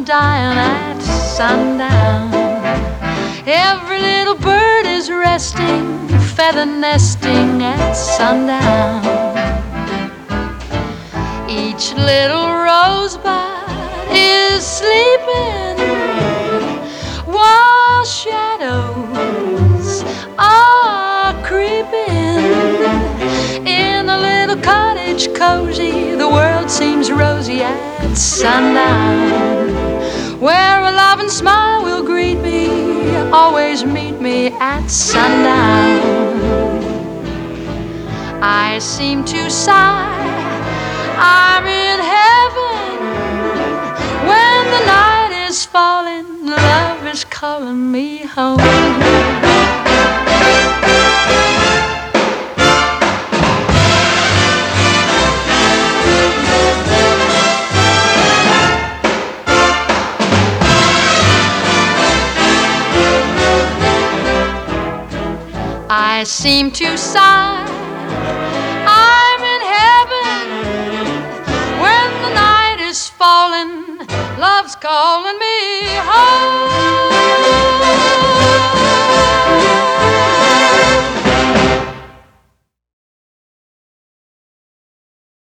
dying at sundown. Every little bird is resting, feather nesting at sundown. Each little rosebud is sleeping while shadows are creeping. In a little cottage cozy, the world seems rosy at sundown, where a loving smile will greet me, always meet me at sundown. I seem to sigh, I'm in heaven, when the night is falling, love is calling me home. I seem to sigh, I'm in heaven, when the night is falling, love's calling me home.